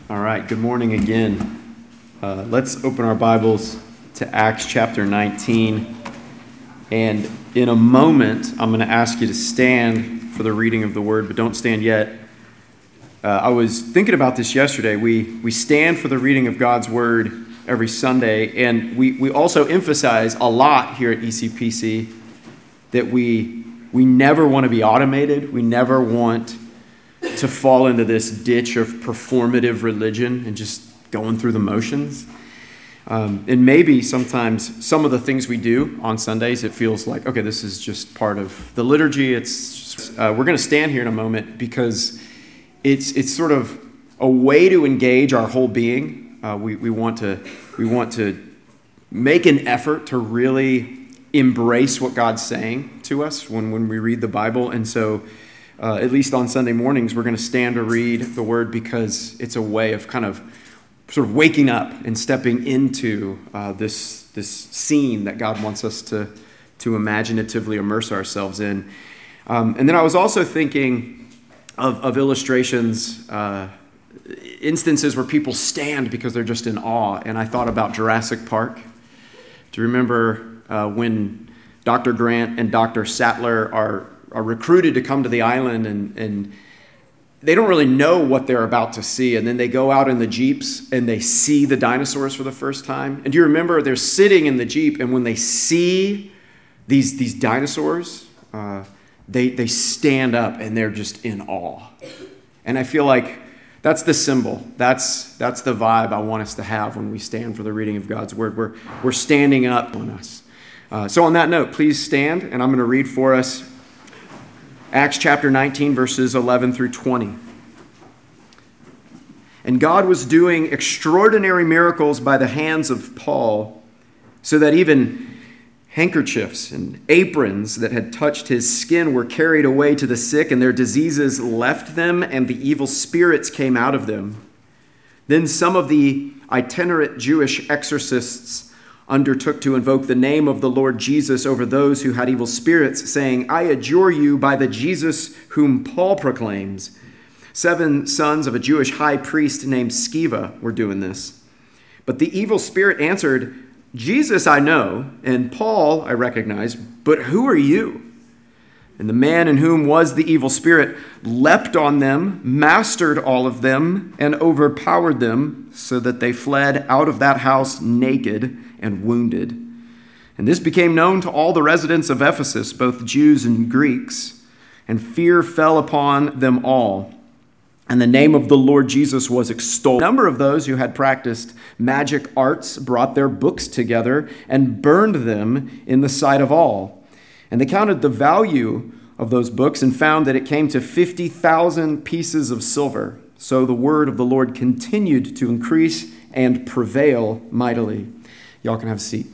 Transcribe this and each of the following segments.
All right, good morning again. Let's open our Bibles to Acts chapter 19. And in a moment, I'm going to ask you to stand for the reading of the word, but don't stand yet. I was thinking about this yesterday. We stand for the reading of God's word every Sunday, and we also emphasize a lot here at ECPC that we never want to be automated. We never want to fall into this ditch of performative religion and just going through the motions. And maybe sometimes some of the things we do on Sundays, it feels like, okay, this is just part of the liturgy. We're going to stand here in a moment because it's sort of a way to engage our whole being. We want to make an effort to really embrace what God's saying to us when we read the Bible. And so at least on Sunday mornings, we're going to stand to read the word because it's a way of kind of sort of waking up and stepping into this scene that God wants us to imaginatively immerse ourselves in. And then I was also thinking of illustrations, instances where people stand because they're just in awe. And I thought about Jurassic Park. Do you remember when Dr. Grant and Dr. Sattler are recruited to come to the island and they don't really know what they're about to see. And then they go out in the Jeeps and they see the dinosaurs for the first time. And do you remember they're sitting in the Jeep and when they see these dinosaurs, they stand up and they're just in awe. And I feel like that's the symbol. That's the vibe I want us to have when we stand for the reading of God's word. We're standing up on us. So on that note, please stand, and I'm going to read for us Acts chapter 19, verses 11 through 20. And God was doing extraordinary miracles by the hands of Paul, so that even handkerchiefs and aprons that had touched his skin were carried away to the sick, and their diseases left them, and the evil spirits came out of them. Then some of the itinerant Jewish exorcists undertook to invoke the name of the Lord Jesus over those who had evil spirits, saying, I adjure you by the Jesus whom Paul proclaims. 7 sons of a Jewish high priest named Sceva were doing this. But the evil spirit answered, Jesus I know, and Paul I recognize, but who are you? And the man in whom was the evil spirit leapt on them, mastered all of them, and overpowered them, so that they fled out of that house naked and wounded. And this became known to all the residents of Ephesus, both Jews and Greeks, and fear fell upon them all. And the name of the Lord Jesus was extolled. A number of those who had practiced magic arts brought their books together and burned them in the sight of all. And they counted the value of those books and found that it came to 50,000 pieces of silver. So the word of the Lord continued to increase and prevail mightily. Y'all can have a seat.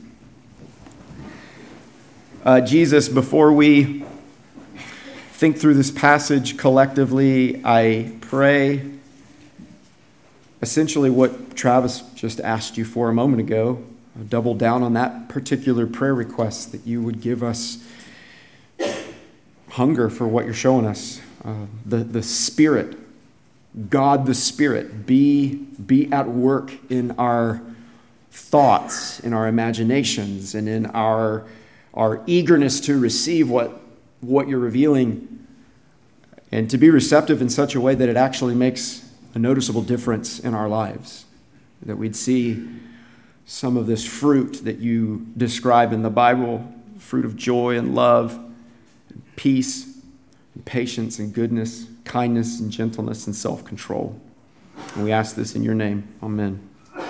Jesus, before we think through this passage collectively, I pray essentially what Travis just asked you for a moment ago. Double down on that particular prayer request, that you would give us hunger for what you're showing us. The Spirit, God the Spirit, be at work in our thoughts, in our imaginations, and in our eagerness to receive what you're revealing, and to be receptive in such a way that it actually makes a noticeable difference in our lives, that we'd see some of this fruit that you describe in the Bible, fruit of joy and love, and peace, and patience and goodness, kindness and gentleness and self-control. And we ask this in your name. Amen.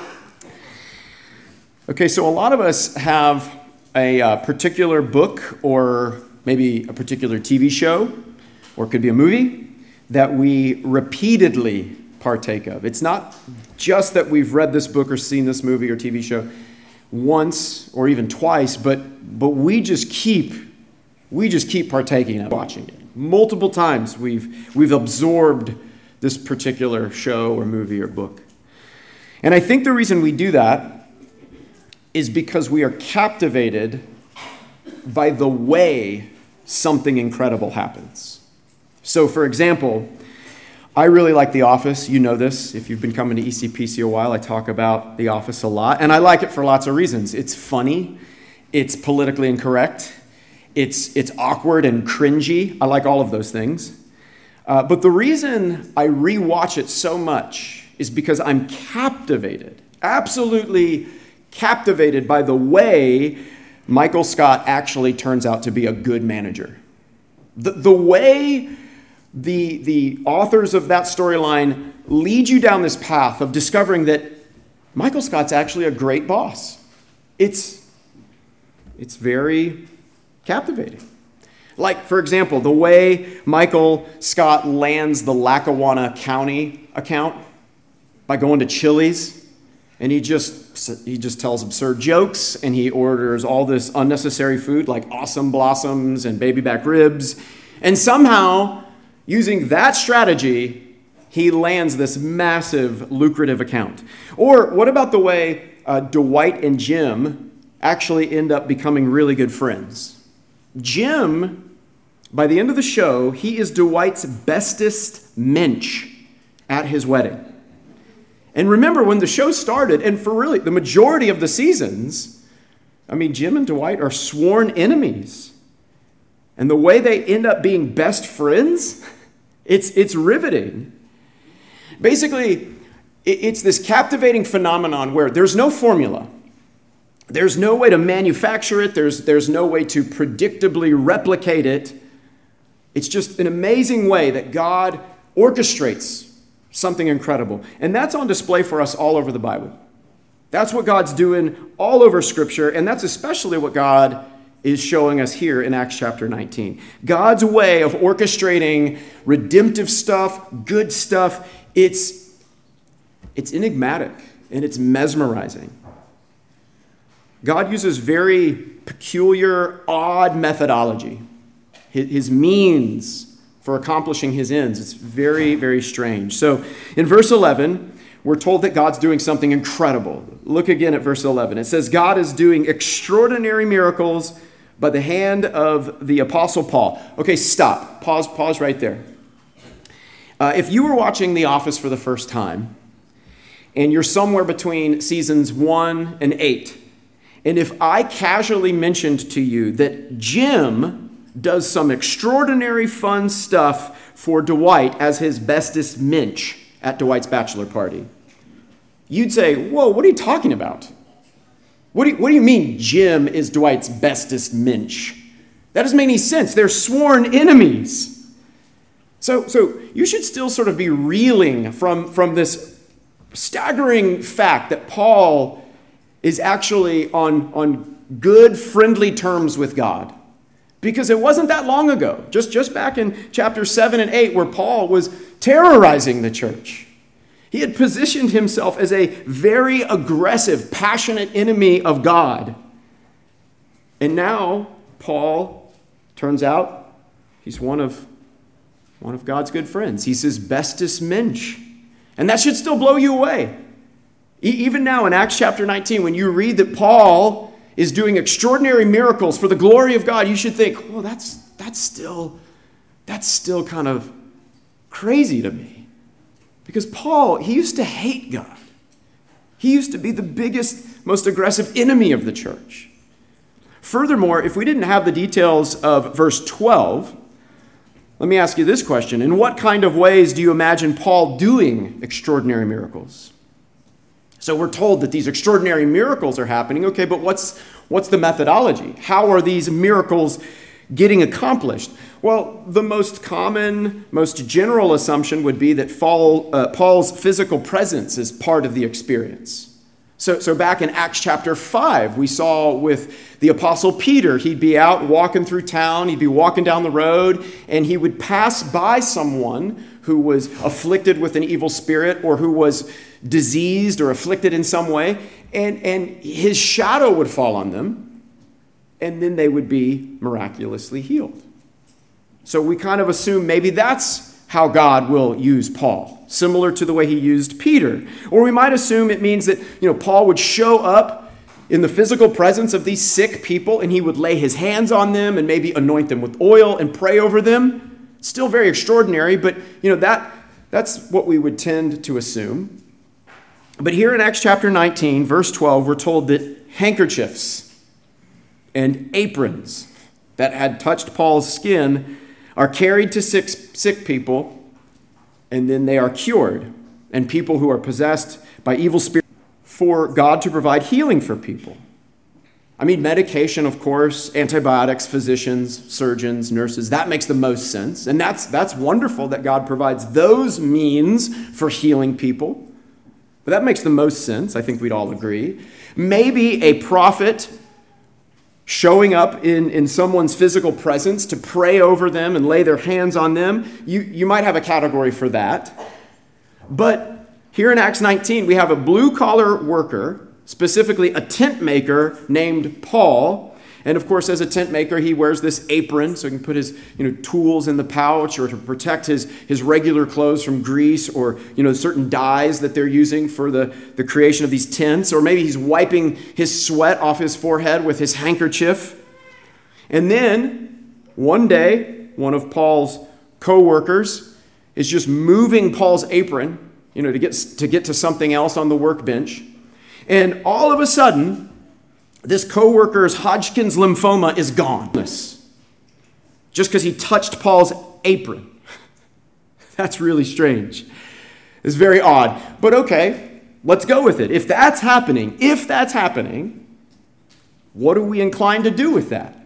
Okay, so a lot of us have a particular book or maybe a particular TV show, or it could be a movie, that we repeatedly partake of. It's not just that we've read this book or seen this movie or TV show once or even twice, but we just keep partaking of watching it. Multiple times we've absorbed this particular show or movie or book. And I think the reason we do that is because we are captivated by the way something incredible happens. So, for example, I really like The Office. You know this. If you've been coming to ECPC a while, I talk about The Office a lot. And I like it for lots of reasons. It's funny. It's politically incorrect. It's awkward and cringy. I like all of those things. But the reason I rewatch it so much is because I'm captivated, absolutely captivated by the way Michael Scott actually turns out to be a good manager. The way the authors of that storyline lead you down this path of discovering that Michael Scott's actually a great boss. It's very captivating. Like, for example, the way Michael Scott lands the Lackawanna County account by going to Chili's, and he just tells absurd jokes, and he orders all this unnecessary food like Awesome Blossoms and baby back ribs, and somehow, using that strategy, he lands this massive, lucrative account. Or what about the way Dwight and Jim actually end up becoming really good friends? Jim, by the end of the show, he is Dwight's bestest mensch at his wedding. And remember, when the show started, and for really the majority of the seasons, Jim and Dwight are sworn enemies. And the way they end up being best friends, it's riveting. Basically, it's this captivating phenomenon where there's no formula. There's no way to manufacture it. There's no way to predictably replicate it. It's just an amazing way that God orchestrates something incredible. And that's on display for us all over the Bible. That's what God's doing all over Scripture, and that's especially what God is showing us here in Acts chapter 19. God's way of orchestrating redemptive stuff, good stuff, it's enigmatic and it's mesmerizing. God uses very peculiar, odd methodology. His means for accomplishing his ends. It's very, very strange. So in verse 11, we're told that God's doing something incredible. Look again at verse 11. It says, God is doing extraordinary miracles by the hand of the Apostle Paul. Okay, stop. Pause right there. If you were watching The Office for the first time, and you're somewhere between seasons 1 and 8, and if I casually mentioned to you that Jim does some extraordinary fun stuff for Dwight as his bestest mensch at Dwight's bachelor party, you'd say, whoa, what are you talking about? What do you mean Jim is Dwight's bestest mensch? That doesn't make any sense. They're sworn enemies. So you should still sort of be reeling from this staggering fact that Paul is actually on good, friendly terms with God. Because it wasn't that long ago, just back in chapter 7 and 8, where Paul was terrorizing the church. He had positioned himself as a very aggressive, passionate enemy of God. And now, Paul, turns out, he's one of God's good friends. He's his bestest mensch. And that should still blow you away. Even now in Acts chapter 19, when you read that Paul is doing extraordinary miracles for the glory of God, you should think, well, that's still kind of crazy to me. Because Paul, he used to hate God. He used to be the biggest, most aggressive enemy of the church. Furthermore, if we didn't have the details of verse 12, let me ask you this question. In what kind of ways do you imagine Paul doing extraordinary miracles? So we're told that these extraordinary miracles are happening. Okay, but what's the methodology? How are these miracles getting accomplished? Well, the most common, most general assumption would be that Paul's physical presence is part of the experience. So back in Acts chapter 5, we saw with the Apostle Peter, he'd be out walking through town, he'd be walking down the road, and he would pass by someone who was afflicted with an evil spirit or who was diseased or afflicted in some way, and his shadow would fall on them, and then they would be miraculously healed. So we kind of assume maybe that's how God will use Paul, similar to the way he used Peter. Or we might assume it means that, Paul would show up in the physical presence of these sick people and he would lay his hands on them and maybe anoint them with oil and pray over them. Still very extraordinary, but That's what we would tend to assume. But here in Acts chapter 19, verse 12, we're told that handkerchiefs and aprons that had touched Paul's skin are carried to sick people, and then they are cured. And people who are possessed by evil spirits, for God to provide healing for people. I mean, medication, of course, antibiotics, physicians, surgeons, nurses, that makes the most sense. And that's wonderful that God provides those means for healing people. But that makes the most sense. I think we'd all agree. Maybe a prophet showing up in someone's physical presence to pray over them and lay their hands on them. You might have a category for that. But here in Acts 19, we have a blue-collar worker, specifically a tent maker named Paul. And of course, as a tent maker, he wears this apron so he can put his tools in the pouch or to protect his regular clothes from grease or certain dyes that they're using for the creation of these tents. Or maybe he's wiping his sweat off his forehead with his handkerchief. And then one day, one of Paul's co-workers is just moving Paul's apron, to get to something else on the workbench. And all of a sudden, this co-worker's Hodgkin's lymphoma is gone. Just because he touched Paul's apron. That's really strange. It's very odd. But okay, let's go with it. If that's happening, what are we inclined to do with that?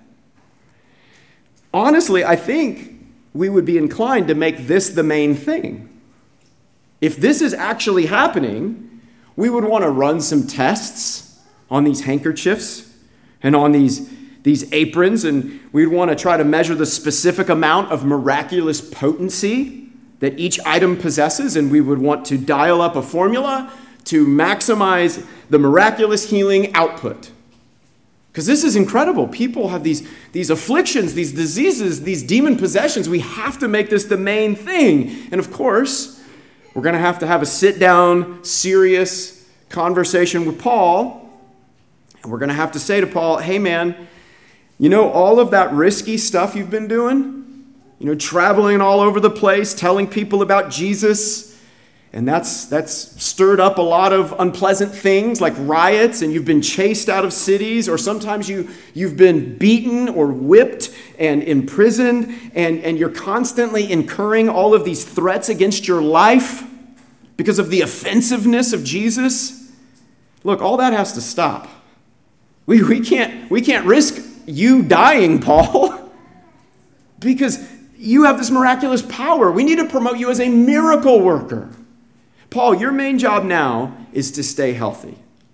Honestly, I think we would be inclined to make this the main thing. If this is actually happening, we would want to run some tests on these handkerchiefs and on these aprons, and we'd want to try to measure the specific amount of miraculous potency that each item possesses, and we would want to dial up a formula to maximize the miraculous healing output. Because this is incredible. People have these afflictions, these diseases, these demon possessions. We have to make this the main thing. And of course, we're going to have a sit-down, serious conversation with Paul. And we're going to have to say to Paul, hey man, all of that risky stuff you've been doing, traveling all over the place, telling people about Jesus, and that's stirred up a lot of unpleasant things like riots, and you've been chased out of cities, or sometimes you've been beaten or whipped and imprisoned, and you're constantly incurring all of these threats against your life because of the offensiveness of Jesus. Look, all that has to stop. We can't risk you dying, Paul, because you have this miraculous power. We need to promote you as a miracle worker. Paul, your main job now is to stay healthy,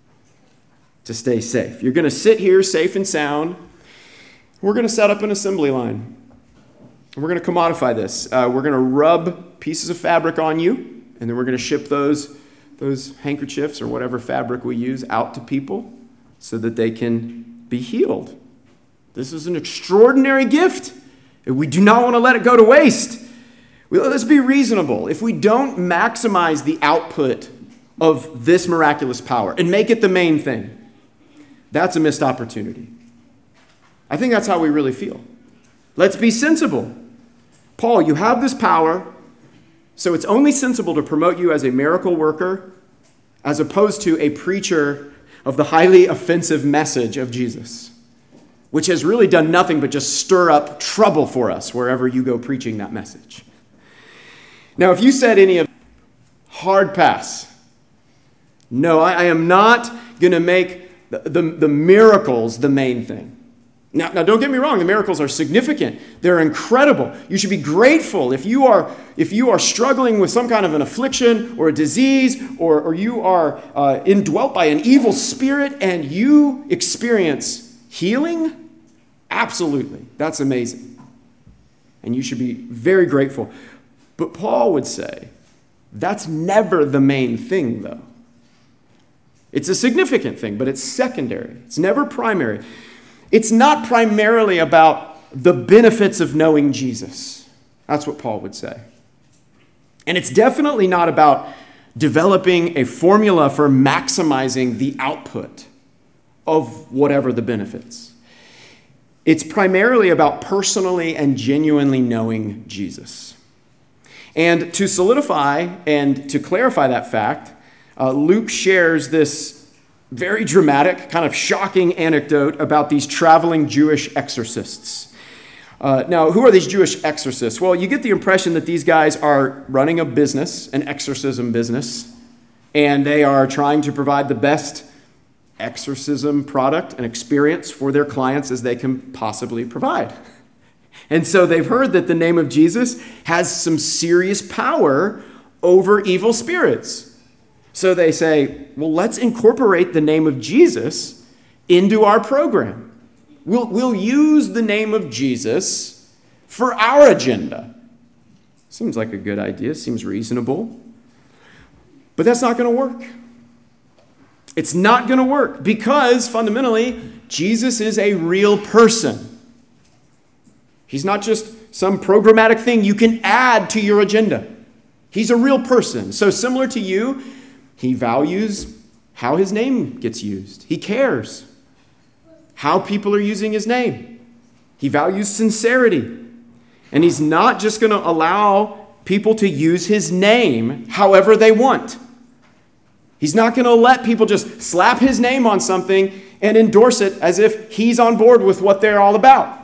to stay safe. You're going to sit here safe and sound. We're going to set up an assembly line. We're going to commodify this. We're going to rub pieces of fabric on you, and then we're going to ship those handkerchiefs or whatever fabric we use out to people so that they can be healed. This is an extraordinary gift, and we do not want to let it go to waste. Let's be reasonable. If we don't maximize the output of this miraculous power and make it the main thing, that's a missed opportunity. I think that's how we really feel. Let's be sensible. Paul, you have this power, so it's only sensible to promote you as a miracle worker as opposed to a preacher of the highly offensive message of Jesus, which has really done nothing but just stir up trouble for us wherever you go preaching that message. Now, if you said any of hard pass, no, I am not going to make the miracles the main thing. Now, don't get me wrong, the miracles are significant. They're incredible. You should be grateful if you are struggling with some kind of an affliction or a disease, or you are indwelt by an evil spirit and you experience healing. Absolutely. That's amazing. And you should be very grateful. But Paul would say, that's never the main thing, though. It's a significant thing, but it's secondary. It's never primary. It's not primarily about the benefits of knowing Jesus. That's what Paul would say. And it's definitely not about developing a formula for maximizing the output of whatever the benefits. It's primarily about personally and genuinely knowing Jesus. And to solidify and to clarify that fact, Luke shares this very dramatic, kind of shocking anecdote about these traveling Jewish exorcists. Now, who are these Jewish exorcists? Well, you get the impression that these guys are running a business, an exorcism business, and they are trying to provide the best exorcism product and experience for their clients as they can possibly provide. And so they've heard that the name of Jesus has some serious power over evil spirits. So they say, well, let's incorporate the name of Jesus into our program. We'll use the name of Jesus for our agenda. Seems like a good idea, seems reasonable. But that's not going to work. It's not going to work because fundamentally, Jesus is a real person. He's not just some programmatic thing you can add to your agenda. He's a real person. So similar to you, he values how his name gets used. He cares how people are using his name. He values sincerity. And he's not just going to allow people to use his name however they want. He's not going to let people just slap his name on something and endorse it as if he's on board with what they're all about.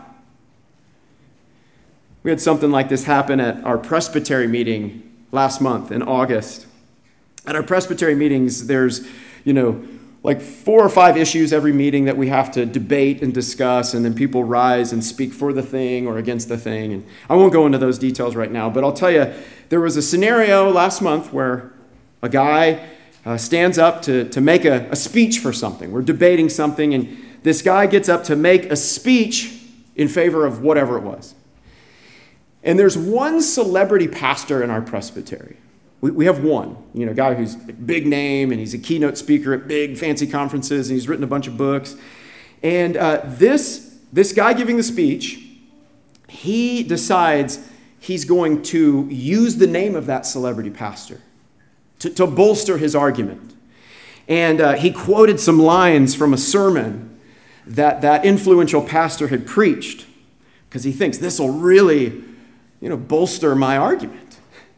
We had something like this happen at our presbytery meeting last month in August. At our presbytery meetings, there's, like 4 or 5 issues every meeting that we have to debate and discuss, and then people rise and speak for the thing or against the thing. And I won't go into those details right now, but I'll tell you, there was a scenario last month where a guy stands up to make a speech for something. We're debating something, and this guy gets up to make a speech in favor of whatever it was. And there's one celebrity pastor in our presbytery. We have one, a guy who's a big name, and he's a keynote speaker at big fancy conferences, and he's written a bunch of books. And this guy giving the speech, he decides he's going to use the name of that celebrity pastor to bolster his argument. And he quoted some lines from a sermon that influential pastor had preached, because he thinks this will really bolster my argument.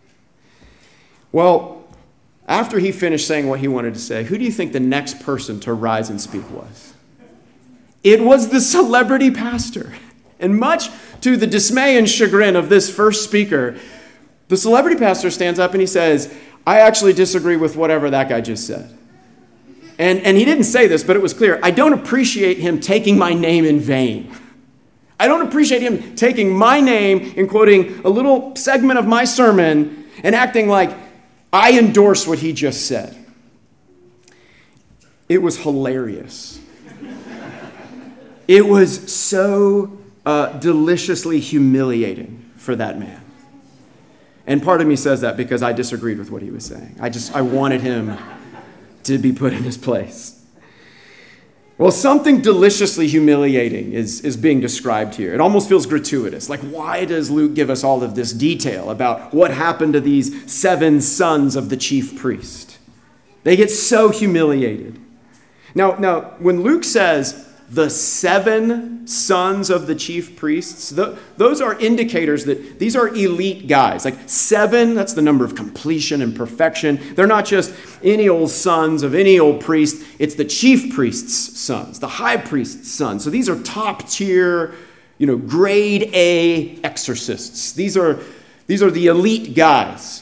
Well, after he finished saying what he wanted to say, who do you think the next person to rise and speak was? It was the celebrity pastor. And much to the dismay and chagrin of this first speaker, the celebrity pastor stands up and he says, I actually disagree with whatever that guy just said. And he didn't say this, but it was clear. I don't appreciate him taking my name in vain. I don't appreciate him taking my name and quoting a little segment of my sermon and acting like I endorse what he just said. It was hilarious. It was so deliciously humiliating for that man. And part of me says that because I disagreed with what he was saying. I wanted him to be put in his place. Well, something deliciously humiliating is being described here. It almost feels gratuitous. Like, why does Luke give us all of this detail about what happened to these 7 sons of the chief priest? They get so humiliated. Now, when Luke says the 7 sons of the chief priests, those are indicators that these are elite guys. Like 7, that's the number of completion and perfection. They're not just any old sons of any old priest. It's the chief priest's sons, the high priest's sons. So these are top tier, grade A exorcists. These are the elite guys.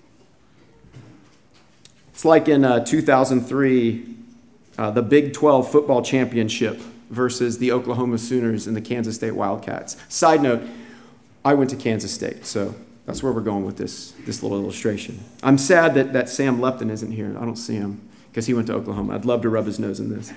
It's like in 2003, the Big 12 football championship versus the Oklahoma Sooners and the Kansas State Wildcats. Side note, I went to Kansas State, so that's where we're going with this little illustration. I'm sad that Sam Lepton isn't here. I don't see him because he went to Oklahoma. I'd love to rub his nose in this.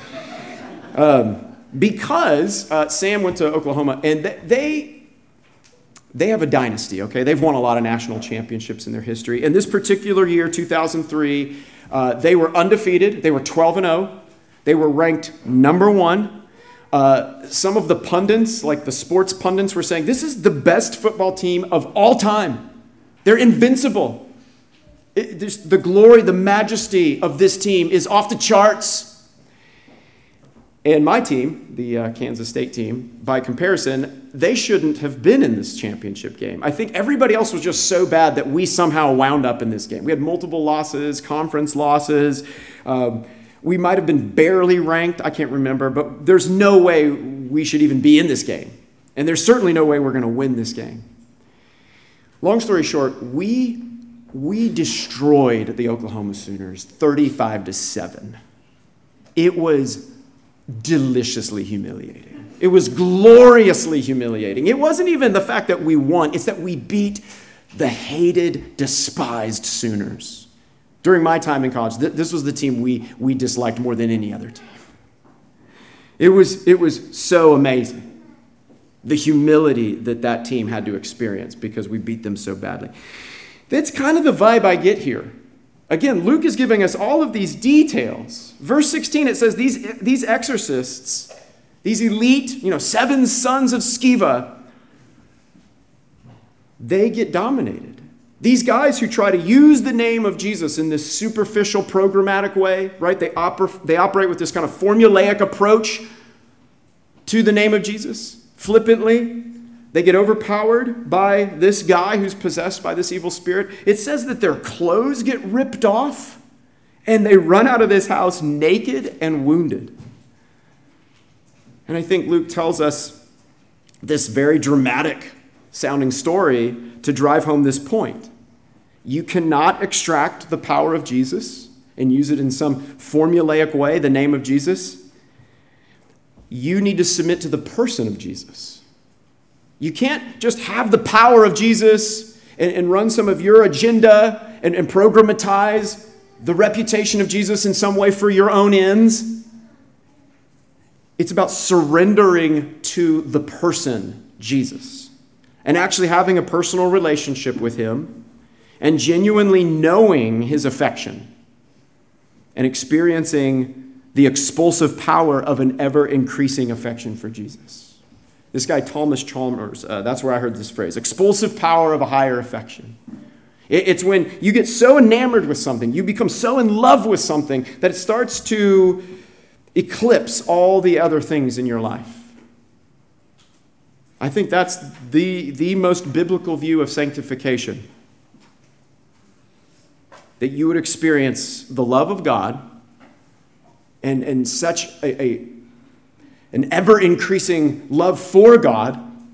Because Sam went to Oklahoma, and they have a dynasty, okay? They've won a lot of national championships in their history. In this particular year, 2003, they were undefeated. They were 12-0. They were ranked number 1. Some of the pundits, like the sports pundits, were saying, this is the best football team of all time. They're invincible. The glory, the majesty of this team is off the charts. And my team, the Kansas State team, by comparison, they shouldn't have been in this championship game. I think everybody else was just so bad that we somehow wound up in this game. We had multiple losses, conference losses. We might have been barely ranked. I can't remember, but there's no way we should even be in this game. And there's certainly no way we're going to win this game. Long story short, we destroyed the Oklahoma Sooners 35-7. It was deliciously humiliating. It was gloriously humiliating. It wasn't even the fact that we won. It's that we beat the hated, despised Sooners. During my time in college, this was the team we disliked more than any other team. It was so amazing, the humility that team had to experience because we beat them so badly. That's kind of the vibe I get here. Again, Luke is giving us all of these details. Verse 16, it says these exorcists, these elite, 7 sons of Sceva, they get dominated. These guys who try to use the name of Jesus in this superficial, programmatic way, right? They operate with this kind of formulaic approach to the name of Jesus, flippantly. They get overpowered by this guy who's possessed by this evil spirit. It says that their clothes get ripped off and they run out of this house naked and wounded. And I think Luke tells us this very dramatic sounding story to drive home this point. You cannot extract the power of Jesus and use it in some formulaic way, the name of Jesus. You need to submit to the person of Jesus. You can't just have the power of Jesus and run some of your agenda and programatize the reputation of Jesus in some way for your own ends. It's about surrendering to the person, Jesus, and actually having a personal relationship with him and genuinely knowing his affection and experiencing the expulsive power of an ever-increasing affection for Jesus. This guy, Thomas Chalmers, that's where I heard this phrase, expulsive power of a higher affection. It's when you get so enamored with something, you become so in love with something that it starts to eclipse all the other things in your life. I think that's the most biblical view of sanctification. That you would experience the love of God and such an ever-increasing love for God,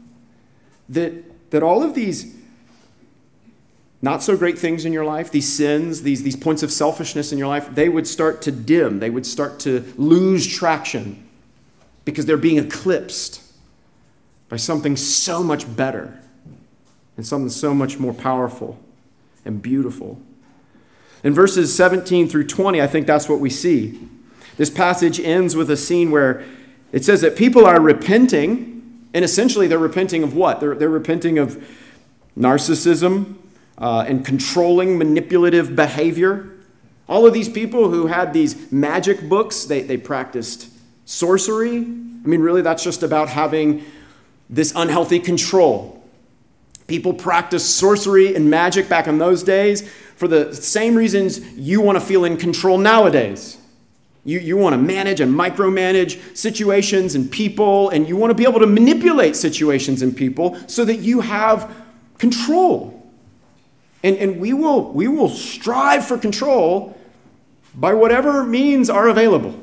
that all of these not-so-great things in your life, these sins, these points of selfishness in your life, they would start to dim. They would start to lose traction because they're being eclipsed by something so much better and something so much more powerful and beautiful. In verses 17 through 20, I think that's what we see. This passage ends with a scene where it says that people are repenting, and essentially they're repenting of what? They're repenting of narcissism and controlling, manipulative behavior. All of these people who had these magic books, they practiced sorcery. I mean, really, that's just about having this unhealthy control. People practiced sorcery and magic back in those days for the same reasons you want to feel in control nowadays. You want to manage and micromanage situations and people, and you want to be able to manipulate situations and people so that you have control. And we will strive for control by whatever means are available.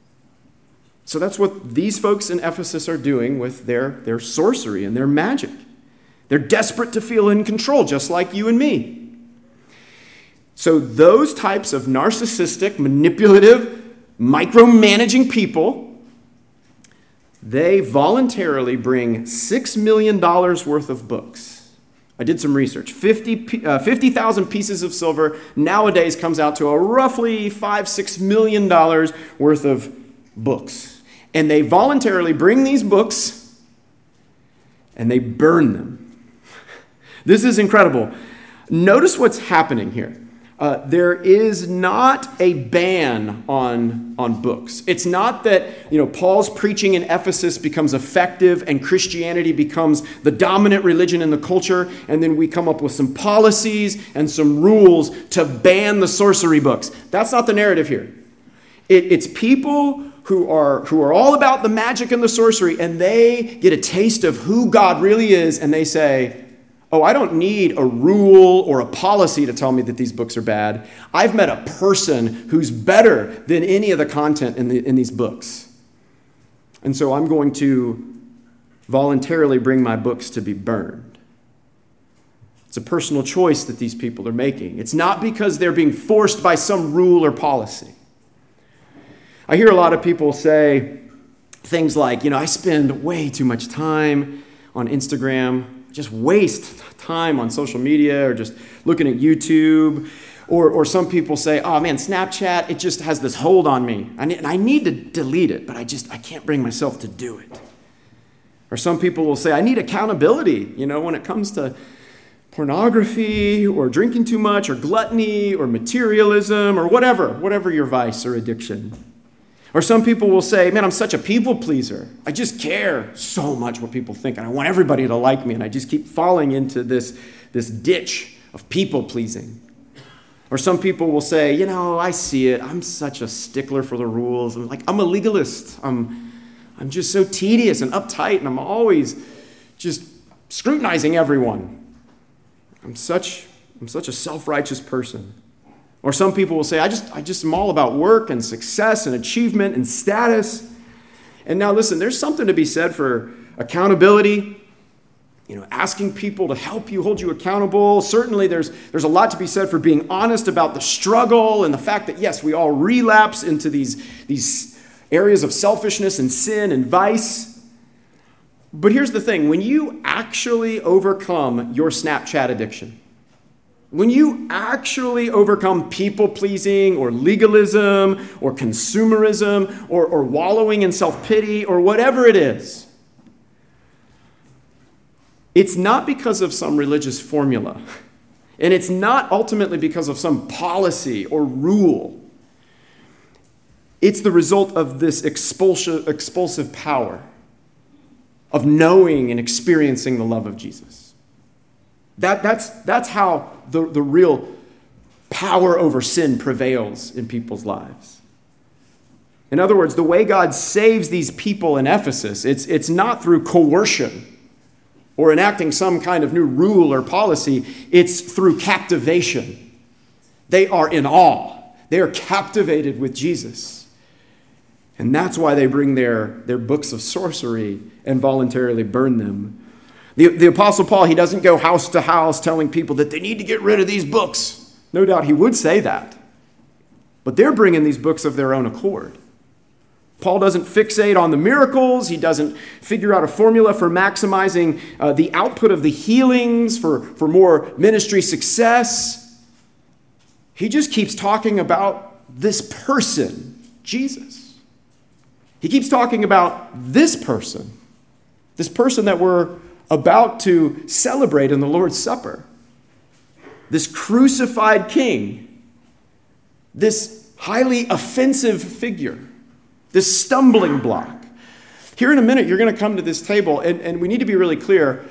So that's what these folks in Ephesus are doing with their sorcery and their magic. They're desperate to feel in control, just like you and me. So those types of narcissistic, manipulative, micromanaging people, they voluntarily bring $6 million worth of books. I did some research. 50,000 pieces of silver nowadays comes out to a roughly $5-6 million worth of books. And they voluntarily bring these books and they burn them. This is incredible. Notice what's happening here. There is not a ban on books. It's not that, Paul's preaching in Ephesus becomes effective and Christianity becomes the dominant religion in the culture, and then we come up with some policies and some rules to ban the sorcery books. That's not the narrative here. It's people who are all about the magic and the sorcery, and they get a taste of who God really is, and they say, oh, I don't need a rule or a policy to tell me that these books are bad. I've met a person who's better than any of the content in these books. And so I'm going to voluntarily bring my books to be burned. It's a personal choice that these people are making. It's not because they're being forced by some rule or policy. I hear a lot of people say things like, I spend way too much time on Instagram, just waste time on social media or just looking at YouTube. Or some people say, oh man, Snapchat, it just has this hold on me. I need to delete it, but I can't bring myself to do it. Or some people will say, I need accountability, when it comes to pornography or drinking too much or gluttony or materialism or whatever your vice or addiction. Or some people will say, man, I'm such a people pleaser. I just care so much what people think, and I want everybody to like me, and I just keep falling into this ditch of people pleasing. Or some people will say, I see it. I'm such a stickler for the rules. I'm a legalist. I'm just so tedious and uptight, and I'm always just scrutinizing everyone. I'm such a self-righteous person. Or some people will say, I just am all about work and success and achievement and status. And now listen, there's something to be said for accountability, asking people to help you, hold you accountable. Certainly there's a lot to be said for being honest about the struggle and the fact that, yes, we all relapse into these areas of selfishness and sin and vice. But here's the thing, when you actually overcome your Snapchat addiction, when you actually overcome people-pleasing or legalism or consumerism or wallowing in self-pity or whatever it is, it's not because of some religious formula. And it's not ultimately because of some policy or rule. It's the result of this expulsive power of knowing and experiencing the love of Jesus. That's how the real power over sin prevails in people's lives. In other words, the way God saves these people in Ephesus, it's not through coercion or enacting some kind of new rule or policy. It's through captivation. They are in awe. They are captivated with Jesus. And that's why they bring their books of sorcery and voluntarily burn them. The Apostle Paul, he doesn't go house to house telling people that they need to get rid of these books. No doubt he would say that. But they're bringing these books of their own accord. Paul doesn't fixate on the miracles. He doesn't figure out a formula for maximizing the output of the healings for more ministry success. He just keeps talking about this person, Jesus. He keeps talking about this person that we're about to celebrate in the Lord's Supper. This crucified king, this highly offensive figure, this stumbling block. Here in a minute, you're going to come to this table, and we need to be really clear.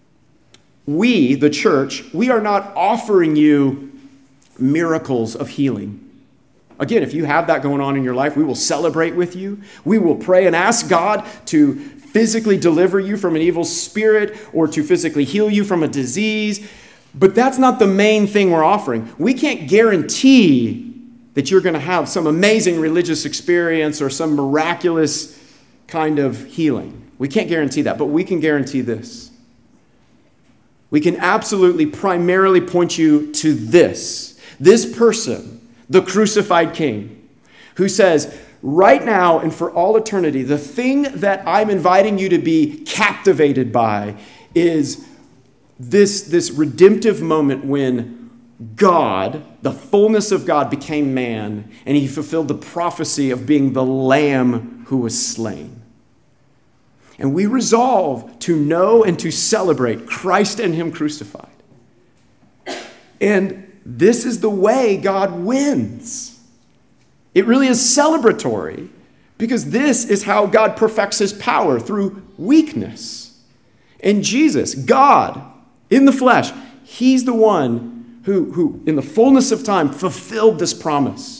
We, the church, we are not offering you miracles of healing. Again, if you have that going on in your life, we will celebrate with you. We will pray and ask God to physically deliver you from an evil spirit or to physically heal you from a disease. But that's not the main thing we're offering. We can't guarantee that you're going to have some amazing religious experience or some miraculous kind of healing. We can't guarantee that, but we can guarantee this. We can absolutely primarily point you to this person, the crucified king, who says, right now and for all eternity, the thing that I'm inviting you to be captivated by is this redemptive moment when God, the fullness of God, became man, and he fulfilled the prophecy of being the Lamb who was slain. And we resolve to know and to celebrate Christ and him crucified. And this is the way God wins. It really is celebratory because this is how God perfects his power through weakness. And Jesus, God, in the flesh, he's the one who in the fullness of time fulfilled this promise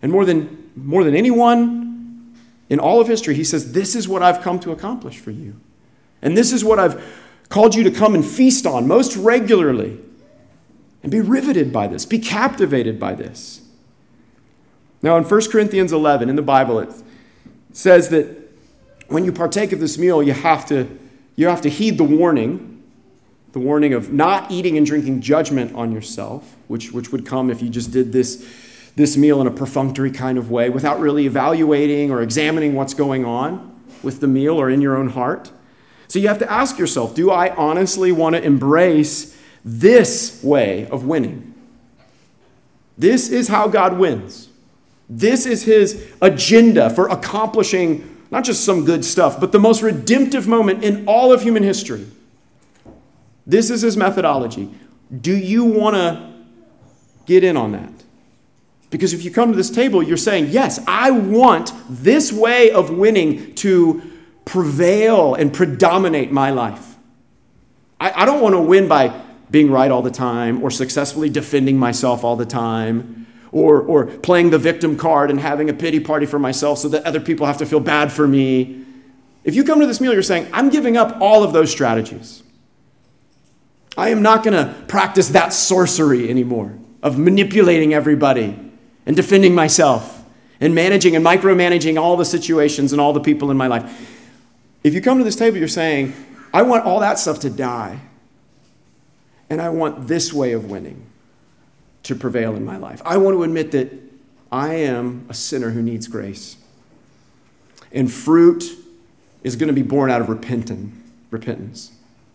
And more than anyone in all of history, he says, this is what I've come to accomplish for you. And this is what I've called you to come and feast on most regularly. And be riveted by this. Be captivated by this. Now in 1 Corinthians 11 in the Bible, it says that when you partake of this meal, you have to heed the warning of not eating and drinking judgment on yourself, which would come if you just did this meal in a perfunctory kind of way without really evaluating or examining what's going on with the meal or in your own heart. So you have to ask yourself, do I honestly want to embrace this way of winning? This is how God wins. This is his agenda for accomplishing not just some good stuff, but the most redemptive moment in all of human history. This is his methodology. Do you want to get in on that? Because if you come to this table, you're saying, yes, I want this way of winning to prevail and predominate my life. I don't want to win by being right all the time or successfully defending myself all the time or playing the victim card and having a pity party for myself so that other people have to feel bad for me. If you come to this meal, you're saying, I'm giving up all of those strategies. I am not going to practice that sorcery anymore of manipulating everybody and defending myself and managing and micromanaging all the situations and all the people in my life. If you come to this table, you're saying, I want all that stuff to die. And I want this way of winning to prevail in my life. I want to admit that I am a sinner who needs grace. And fruit is going to be born out of repentance.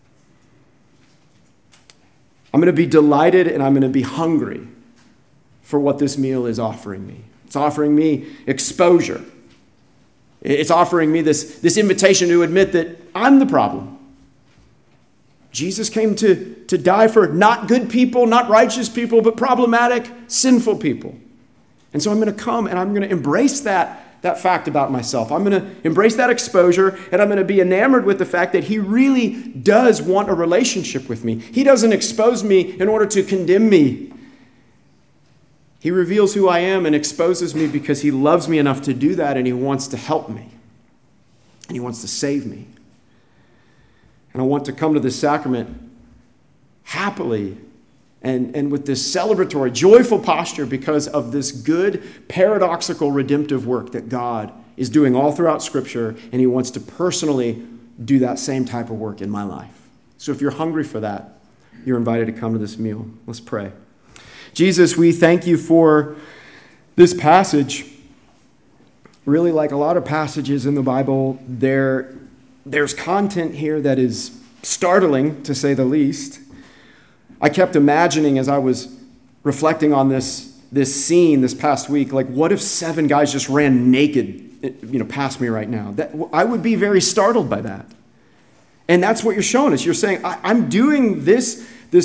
I'm going to be delighted and I'm going to be hungry for what this meal is offering me. It's offering me exposure. It's offering me this invitation to admit that I'm the problem. Jesus came to die for not good people, not righteous people, but problematic, sinful people. And so I'm going to come and I'm going to embrace that fact about myself. I'm going to embrace that exposure, and I'm going to be enamored with the fact that he really does want a relationship with me. He doesn't expose me in order to condemn me. He reveals who I am and exposes me because he loves me enough to do that, and he wants to help me. And he wants to save me. And I want to come to this sacrament happily and with this celebratory, joyful posture because of this good, paradoxical, redemptive work that God is doing all throughout Scripture, and he wants to personally do that same type of work in my life. So if you're hungry for that, you're invited to come to this meal. Let's pray. Jesus, we thank you for this passage. Really, like a lot of passages in the Bible, there's content here that is startling, to say the least. I kept imagining as I was reflecting on this scene this past week, like what if 7 guys just ran naked, past me right now? I would be very startled by that. And that's what you're showing us. You're saying, I'm doing this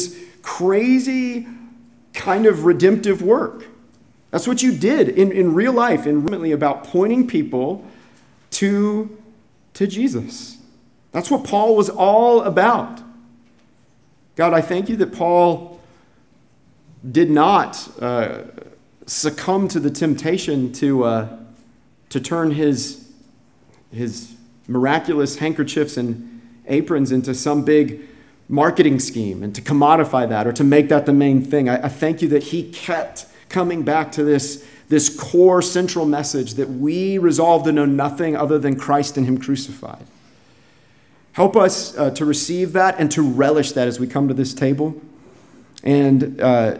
crazy kind of redemptive work. That's what you did in real life, and ultimately about pointing people to Jesus. That's what Paul was all about. God, I thank you that Paul did not succumb to the temptation to turn his miraculous handkerchiefs and aprons into some big marketing scheme and to commodify that or to make that the main thing. I thank you that he kept coming back to this core central message that we resolve to know nothing other than Christ and him crucified. Help us to receive that and to relish that as we come to this table, and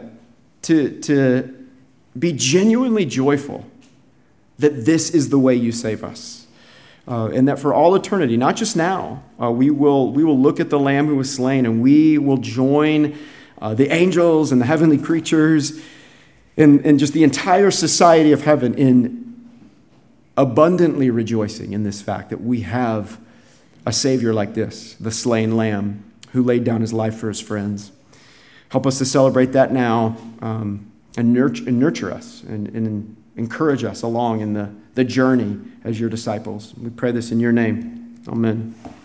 to be genuinely joyful that this is the way you save us, and that for all eternity, not just now, we will look at the Lamb who was slain, and we will join the angels and the heavenly creatures and just the entire society of heaven in abundantly rejoicing in this fact that we have a Savior like this, the slain Lamb who laid down his life for his friends. Help us to celebrate that now, and nurture us and encourage us along in the journey as your disciples. We pray this in your name. Amen.